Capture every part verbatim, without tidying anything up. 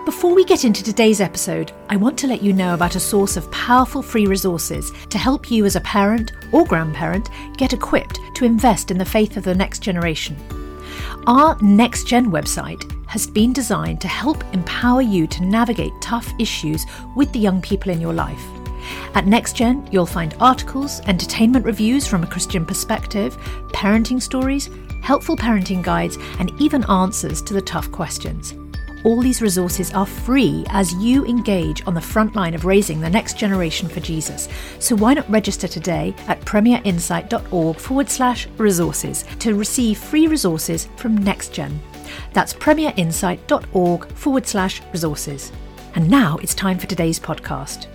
Before we get into today's episode, I want to let you know about a source of powerful free resources to help you as a parent or grandparent get equipped to invest in the faith of the next generation. Our Next Gen website has been designed to help empower you to navigate tough issues with the young people in your life. At Next Gen, you'll find articles, entertainment reviews from a Christian perspective, parenting stories, helpful parenting guides, and even answers to the tough questions. All these resources are free as you engage on the front line of raising the next generation for Jesus. So why not register today at premierinsight.org forward slash resources to receive free resources from NextGen. That's premierinsight.org forward slash resources. And now it's time for today's podcast.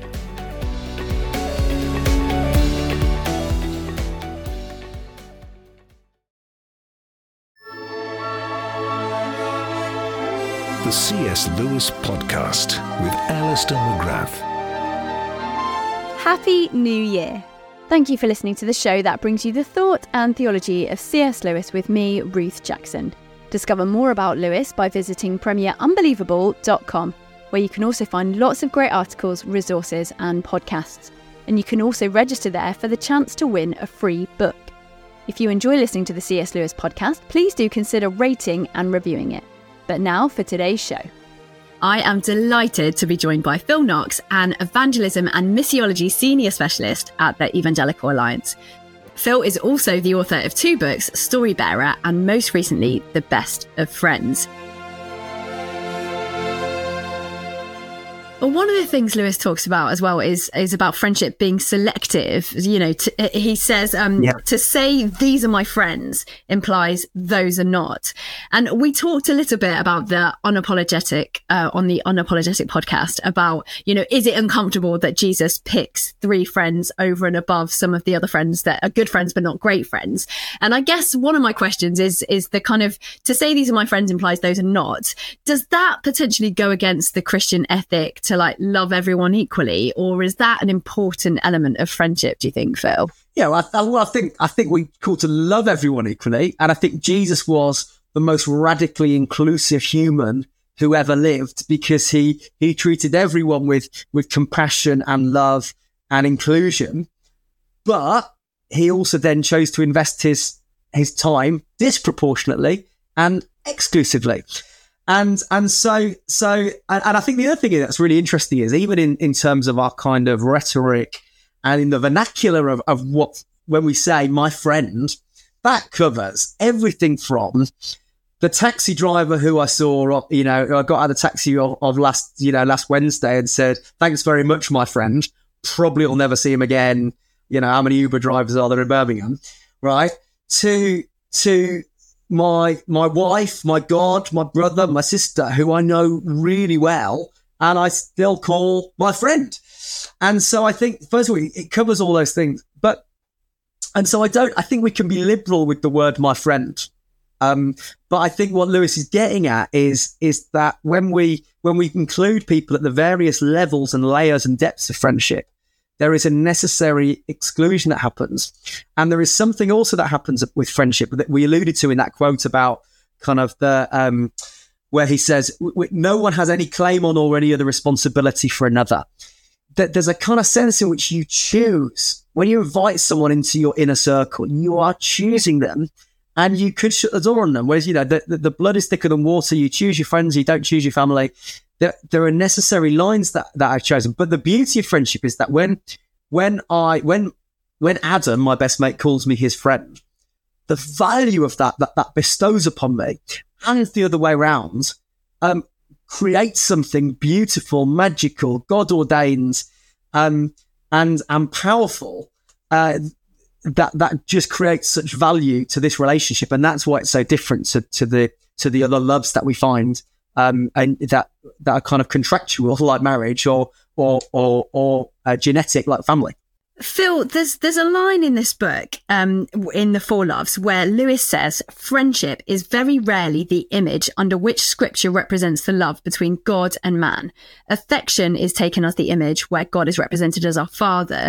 The C S Lewis Podcast with Alistair McGrath. Happy New Year! Thank you for listening to the show that brings you the thought and theology of C S Lewis with me, Ruth Jackson. Discover more about Lewis by visiting premier unbelievable dot com, where you can also find lots of great articles, resources and podcasts. And you can also register there for the chance to win a free book. If you enjoy listening to the C S Lewis Podcast, please do consider rating and reviewing it. But now for today's show. I am delighted to be joined by Phil Knox, an evangelism and missiology senior specialist at the Evangelical Alliance. Phil is also the author of two books, Storybearer, and most recently, The Best of Friends. Well, one of the things Lewis talks about as well is is about friendship being selective. You know, to, he says um, yeah. to say these are my friends implies those are not. And we talked a little bit about the unapologetic uh, on the Unapologetic podcast about, you know, is it uncomfortable that Jesus picks three friends over and above some of the other friends that are good friends but not great friends? And I guess one of my questions is is the kind of to say these are my friends implies those are not. Does that potentially go against the Christian ethic to like love everyone equally, or is that an important element of friendship, do you think, Phil? Yeah, well, I, well, I think I think we call to love everyone equally, and I think Jesus was the most radically inclusive human who ever lived, because he he treated everyone with with compassion and love and inclusion. But he also then chose to invest his his time disproportionately and exclusively. And, and so, so, and, and I think the other thing that's really interesting is even in, in terms of our kind of rhetoric and in the vernacular of, of what, when we say my friend, that covers everything from the taxi driver who I saw, you know, I got out of the taxi of, of last, you know, last Wednesday and said, thanks very much, my friend. Probably will never see him again. You know, how many Uber drivers are there in Birmingham? Right. To, to, my my wife, my God, my brother, my sister, who I know really well, and I still call my friend. And so I think, first of all, it covers all those things. But, and so I don't, I think we can be liberal with the word my friend. Um, but I think what Lewis is getting at is, is that when we, when we include people at the various levels and layers and depths of friendship, there is a necessary exclusion that happens. And there is something also that happens with friendship that we alluded to in that quote about kind of the, um, where he says, w- w- no one has any claim on or any other responsibility for another. That there's a kind of sense in which you choose. When you invite someone into your inner circle, you are choosing them, and you could shut the door on them. Whereas, you know, the, the, the blood is thicker than water. You choose your friends, you don't choose your family. There, there are necessary lines that, that I've chosen. But the beauty of friendship is that when, when I, when, when Adam, my best mate, calls me his friend, the value of that, that, that bestows upon me, and the other way around, um, creates something beautiful, magical, God ordained, um, and, and powerful, uh, that, that just creates such value to this relationship. And that's why it's so different to, to the, to the other loves that we find. Um, and that, that are kind of contractual, like marriage, or, or, or, or uh, genetic, like family. Phil, there's there's a line in this book, um, in The Four Loves, where Lewis says, friendship is very rarely the image under which scripture represents the love between God and man. Affection is taken as the image where God is represented as our father.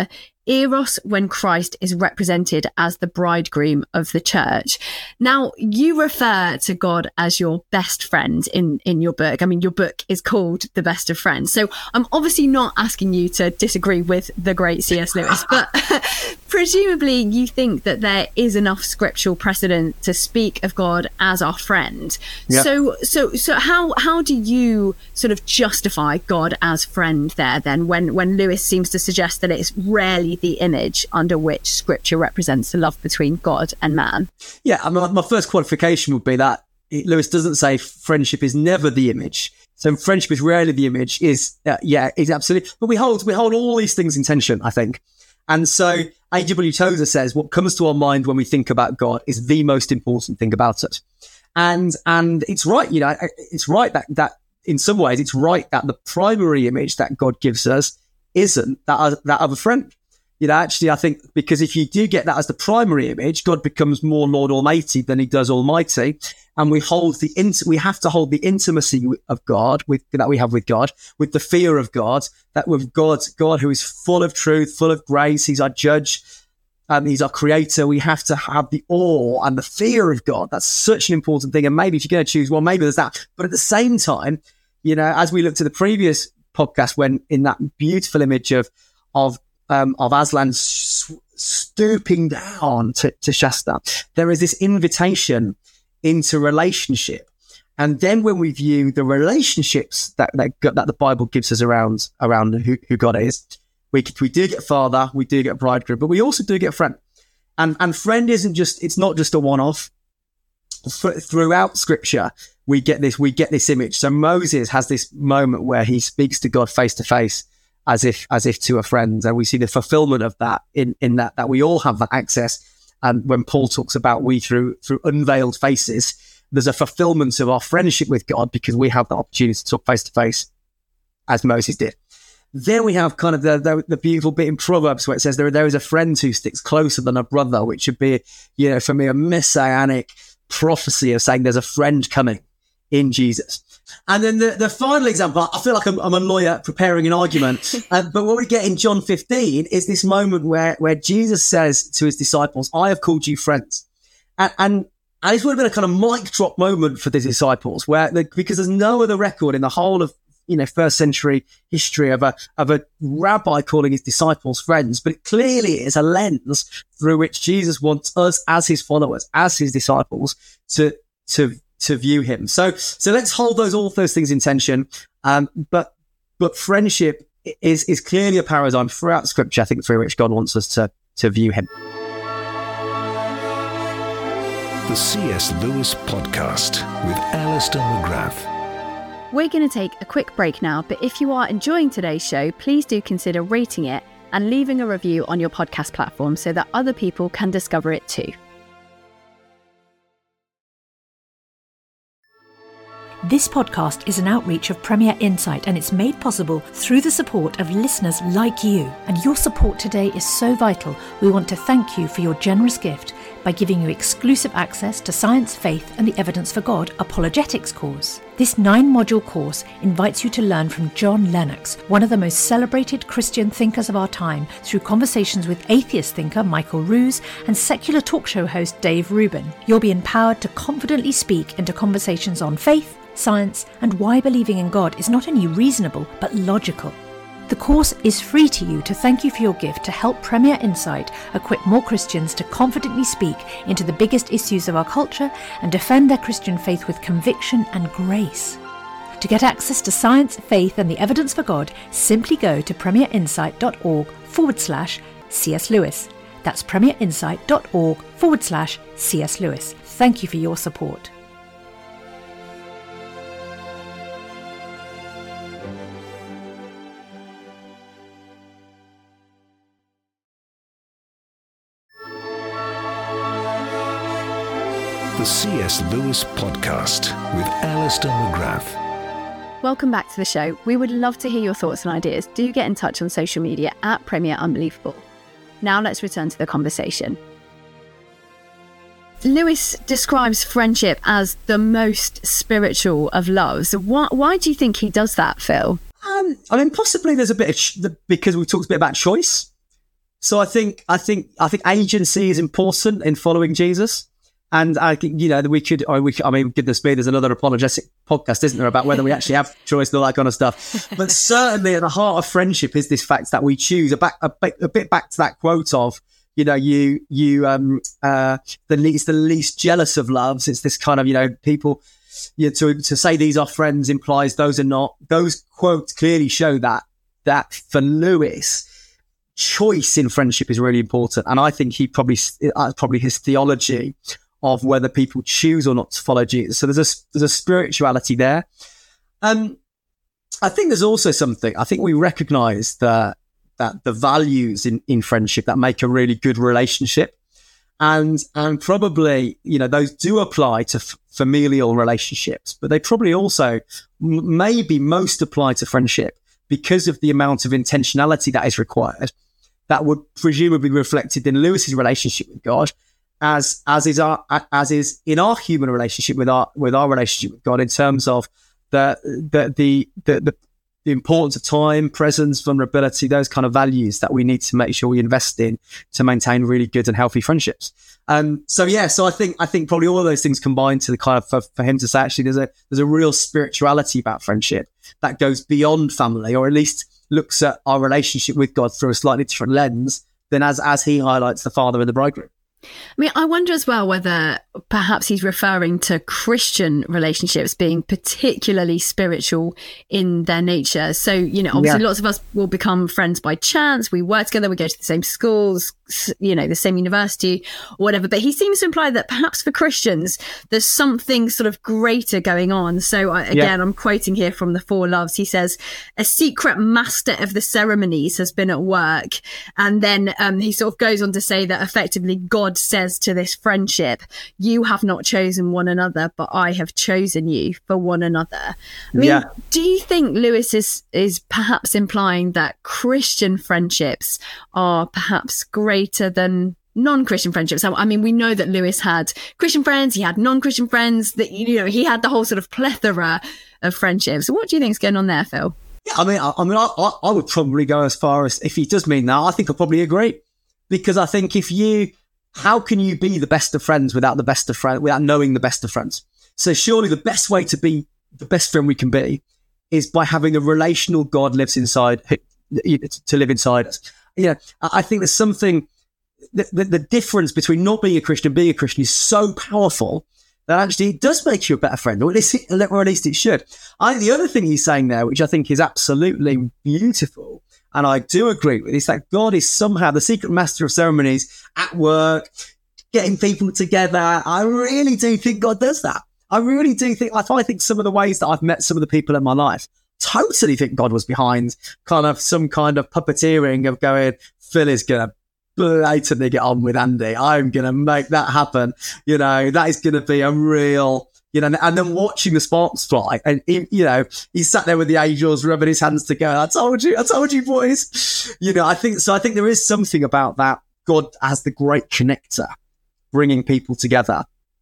eros when Christ is represented as the bridegroom of the church. Now, you refer to God as your best friend in, in your book. I mean, your book is called The Best of Friends. So I'm obviously not asking you to disagree with the great C S Lewis, but presumably you think that there is enough scriptural precedent to speak of God as our friend. Yeah. So, so, so how, how do you sort of justify God as friend there then, when, when Lewis seems to suggest that it's rarely the image under which scripture represents the love between God and man? Yeah, I mean, my first qualification would be that Lewis doesn't say friendship is never the image. So friendship is rarely the image. Is uh, yeah, is absolutely. But we hold we hold all these things in tension, I think. And so A W Tozer says what comes to our mind when we think about God is the most important thing about it. And and it's right, you know, it's right that that in some ways it's right that the primary image that God gives us isn't that that of a friend. You know, actually, I think because if you do get that as the primary image, God becomes more Lord Almighty than he does Almighty. And we hold the int- we have to hold the intimacy of God with that we have with God, with the fear of God, that with God, God who is full of truth, full of grace. He's our judge. Um, he's our creator. We have to have the awe and the fear of God. That's such an important thing. And maybe if you're going to choose one, maybe there's that. But at the same time, you know, as we looked at the previous podcast, when in that beautiful image of of um, of Aslan s- stooping down to, to Shasta, there is this invitation into relationship. And then when we view the relationships that that, that the Bible gives us around around who, who God is, we we do get father, we do get bridegroom, but we also do get friend. And and friend isn't just, it's not just a one-off. Th- throughout Scripture, we get this we get this image. So Moses has this moment where he speaks to God face to face, as if as if to a friend, and we see the fulfillment of that in in that that we all have that access. And when Paul talks about we through through unveiled faces, there's a fulfillment of our friendship with God because we have the opportunity to talk face to face, as Moses did. Then we have kind of the, the the beautiful bit in Proverbs where it says there there is a friend who sticks closer than a brother, which would be, you know, for me a messianic prophecy of saying there's a friend coming in Jesus. And then the, the final example, I feel like I'm, I'm a lawyer preparing an argument, uh, but what we get in John fifteen is this moment where, where Jesus says to his disciples, I have called you friends. And, and, and this would have been a kind of mic drop moment for the disciples, where the, because there's no other record in the whole of, you know, first century history of a, of a rabbi calling his disciples friends, but it clearly is a lens through which Jesus wants us as his followers, as his disciples to, to, to view him. So, so let's hold those, all those things in tension. Um, but, but friendship is, is clearly a paradigm throughout Scripture, I think, through which God wants us to, to view him. The C S Lewis Podcast with Alistair McGrath. We're going to take a quick break now, but if you are enjoying today's show, please do consider rating it and leaving a review on your podcast platform so that other people can discover it too. This podcast is an outreach of Premier Insight, and it's made possible through the support of listeners like you. And your support today is so vital. We want to thank you for your generous gift by giving you exclusive access to Science, Faith and the Evidence for God Apologetics course. This nine-module course invites you to learn from John Lennox, one of the most celebrated Christian thinkers of our time, through conversations with atheist thinker Michael Ruse and secular talk show host Dave Rubin. You'll be empowered to confidently speak into conversations on faith, science, and why believing in God is not only reasonable, but logical. The course is free to you to thank you for your gift to help Premier Insight equip more Christians to confidently speak into the biggest issues of our culture and defend their Christian faith with conviction and grace. To get access to Science, Faith and the Evidence for God, simply go to premierinsight.org forward slash C.S. Lewis. That's premierinsight.org forward slash C.S. Lewis. Thank you for your support. The C S Lewis Podcast with Alistair McGrath. Welcome back to the show. We would love to hear your thoughts and ideas. Do get in touch on social media at Premier Unbelievable. Now let's return to the conversation. Lewis describes friendship as the most spiritual of loves. Why, why do you think he does that, Phil? Um, I mean, possibly there's a bit of ch- the, because we talked a bit about choice. So I think, I think, I think agency is important in following Jesus. And I think, you know, we could, or we could, I mean, goodness me, there's another apologetic podcast, isn't there, about whether we actually have choice and all that kind of stuff. But certainly at the heart of friendship is this fact that we choose. A, back, a, bit, a bit back to that quote of, you know, you, you, um, uh, the least, the least jealous of loves. It's this kind of, you know, people, you know, to, to say these are friends implies those are not. Those quotes clearly show that, that for Lewis, choice in friendship is really important. And I think he probably, uh, probably his theology of whether people choose or not to follow Jesus. So there's a, there's a spirituality there. Um, I think there's also something, I think we recognize that, that the values in, in friendship that make a really good relationship. And, and probably, you know, those do apply to f- familial relationships, but they probably also m- maybe most apply to friendship because of the amount of intentionality that is required that would presumably be reflected in Lewis's relationship with God. As as is our as is in our human relationship with our with our relationship with God, in terms of the the the the, the, the importance of time, presence, vulnerability, those kind of values that we need to make sure we invest in to maintain really good and healthy friendships. Um, so yeah, so I think I think probably all of those things combined to the kind of for, for him to say actually there's a there's a real spirituality about friendship that goes beyond family, or at least looks at our relationship with God through a slightly different lens than as as he highlights the father and the bridegroom. I mean, I wonder as well whether perhaps he's referring to Christian relationships being particularly spiritual in their nature. So, you know, obviously yeah. lots of us will become friends by chance. We work together, we go to the same schools, you know, the same university or whatever. But he seems to imply that perhaps for Christians, there's something sort of greater going on. So I, again, yeah. I'm quoting here from the Four Loves. He says, a secret master of the ceremonies has been at work. And then um, he sort of goes on to say that effectively God says to this friendship, you have not chosen one another, but I have chosen you for one another. I mean, yeah. do you think Lewis is, is perhaps implying that Christian friendships are perhaps greater than non-Christian friendships? I mean, we know that Lewis had Christian friends, he had non-Christian friends, that, you know, he had the whole sort of plethora of friendships. So what do you think is going on there, Phil? Yeah, I mean, I, I mean, I, I would probably go as far as, if he does mean that, I think I'll probably agree. Because I think if you, how can you be the best of friends without the best of friends, without knowing the best of friends? So surely the best way to be the best friend we can be is by having a relational God lives inside, to live inside us. Yeah, I think there's something, the, the, the difference between not being a Christian and being a Christian is so powerful that actually it does make you a better friend, or at least, or at least it should. I think the other thing he's saying there, which I think is absolutely beautiful, and I do agree with, is that God is somehow the secret master of ceremonies at work, getting people together. I really do think God does that. I really do think, I think some of the ways that I've met some of the people in my life, totally think God was behind kind of some kind of puppeteering of going, Phil is going to blatantly get on with Andy. I'm going to make that happen. You know, that is going to be a real, you know, and then watching the sparks fly, and he, you know, he sat there with the angels rubbing his hands together. I told you, I told you boys, you know, I think, so I think there is something about that, God as the great connector, bringing people together.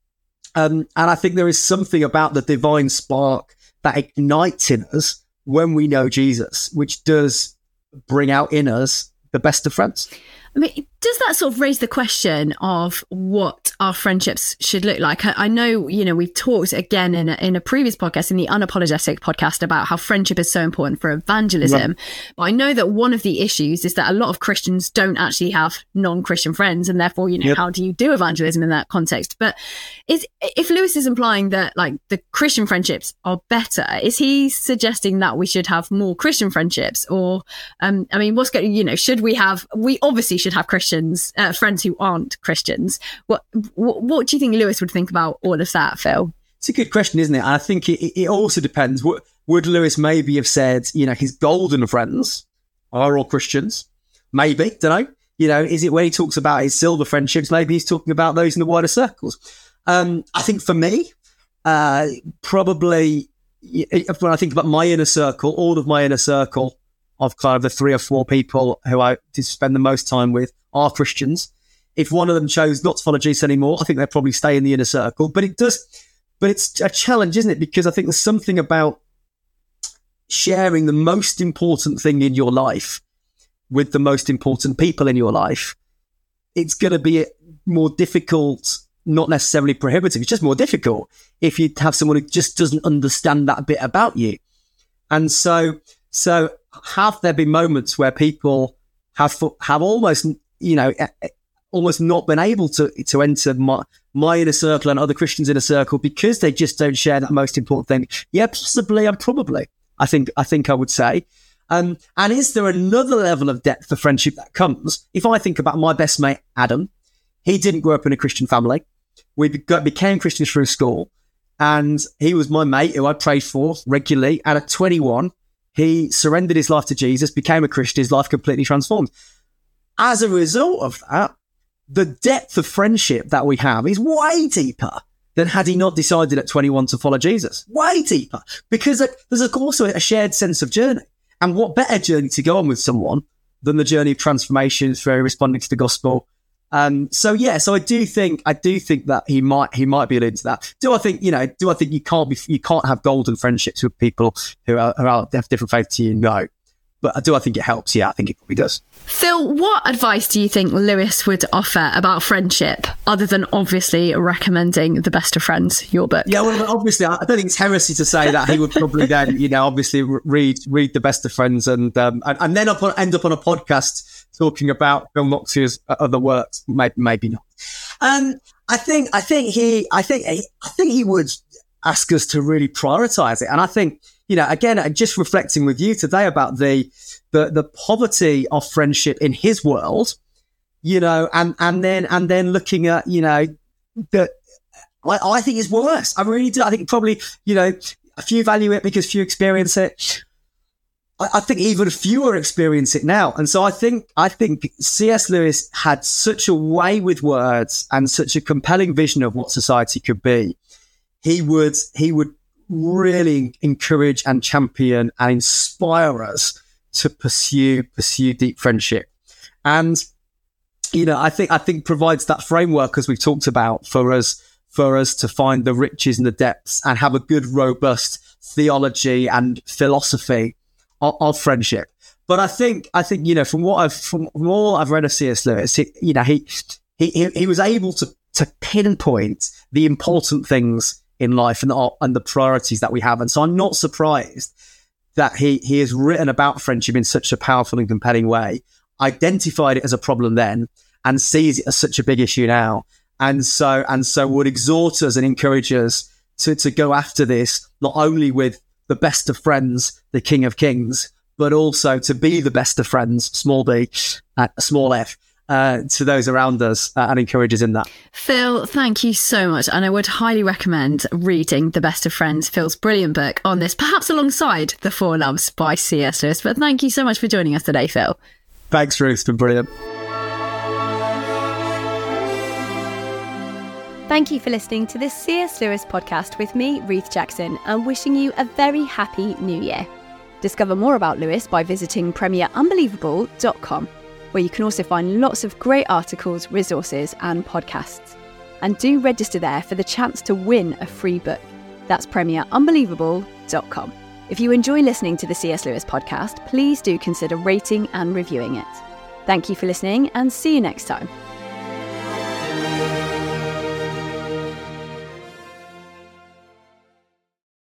Um, and I think there is something about the divine spark that ignites in us when we know Jesus, which does bring out in us the best of friends. I mean, does that sort of raise the question of what our friendships should look like? I, I know, you know, we've talked again in a, in a previous podcast, in the Unapologetic podcast, about how friendship is so important for evangelism. Right. But I know that one of the issues is that a lot of Christians don't actually have non-Christian friends, and therefore, you know, yep. how do you do evangelism in that context? But is if Lewis is implying that like the Christian friendships are better, is he suggesting that we should have more Christian friendships? Or, um, I mean, what's going, you know, should we have, we obviously should have Christians, uh, friends who aren't Christians. What, what what do you think Lewis would think about all of that, Phil? It's a good question, isn't it? And I think it, it also depends. Would, would Lewis maybe have said, you know, his golden friends are all Christians? Maybe, don't know. You know, is it when he talks about his silver friendships, maybe he's talking about those in the wider circles? Um, I think for me, uh, probably when I think about my inner circle, all of my inner circle of kind of the three or four people who I did spend the most time with are Christians. If one of them chose not to follow Jesus anymore, I think they'd probably stay in the inner circle. But it does, but it's a challenge, isn't it? Because I think there's something about sharing the most important thing in your life with the most important people in your life, it's going to be more difficult, not necessarily prohibitive. It's just more difficult if you have someone who just doesn't understand that bit about you. And so, so have there been moments where people have have almost, you know, almost not been able to to enter my, my inner circle and other Christians' inner circle because they just don't share that most important thing? Yeah, possibly and probably. I think I think I would say. Um, and is there another level of depth of friendship that comes? If I think about my best mate, Adam, he didn't grow up in a Christian family. We got, became Christians through school, and he was my mate who I prayed for regularly. And at twenty-one, he surrendered his life to Jesus, became a Christian, his life completely transformed. As a result of that, the depth of friendship that we have is way deeper than had he not decided at twenty-one to follow Jesus. Way deeper. Because there's also a shared sense of journey. And what better journey to go on with someone than the journey of transformation through responding to the gospel? Um, so yeah, so I do think, I do think that he might, he might be alluding to that. Do I think, you know, do I think you can't be, you can't have golden friendships with people who are, who are have different faith to you? No. But do I think it helps? Yeah, I think it probably does. Phil, what advice do you think Lewis would offer about friendship, other than obviously recommending The Best of Friends, your book? Yeah, well, obviously, I don't think it's heresy to say that he would probably then, you know, obviously read read The Best of Friends and um, and, and then up on, end up on a podcast talking about Phil Knox's other works. Maybe, maybe not. Um, I think, I think he, I think, I think he would ask us to really prioritize it, and I think. You know, again, just reflecting with you today about the, the, the poverty of friendship in his world, you know, and, and then, and then looking at, you know, that I, I think it's worse. I really do. I think probably, you know, a few value it because few experience it. I, I think even fewer experience it now. And so I think, I think C S Lewis had such a way with words and such a compelling vision of what society could be. He would, he would, really encourage and champion and inspire us to pursue pursue deep friendship, and you know I think I think provides that framework, as we've talked about, for us for us to find the riches and the depths and have a good robust theology and philosophy of, of friendship. But I think I think you know from what I've from, from all I've read of C S Lewis, he, you know he he he was able to to pinpoint the important things in life and the, and the priorities that we have. And so I'm not surprised that he, he has written about friendship in such a powerful and compelling way, identified it as a problem then, and sees it as such a big issue now. And so, and so would exhort us and encourage us to, to go after this, not only with the best of friends, the King of Kings, but also to be the best of friends, small b, uh, small f, Uh, to those around us uh, and encourages in that. Phil, thank you so much. And I would highly recommend reading The Best of Friends, Phil's brilliant book on this, perhaps alongside The Four Loves by C S Lewis. But thank you so much for joining us today, Phil. Thanks, Ruth. It's been brilliant. Thank you for listening to this C S Lewis podcast with me, Ruth Jackson, and wishing you a very happy new year. Discover more about Lewis by visiting premier unbelievable dot com. where you can also find lots of great articles, resources and podcasts. And do register there for the chance to win a free book. That's premier unbelievable dot com. If you enjoy listening to the C S Lewis podcast, please do consider rating and reviewing it. Thank you for listening and see you next time.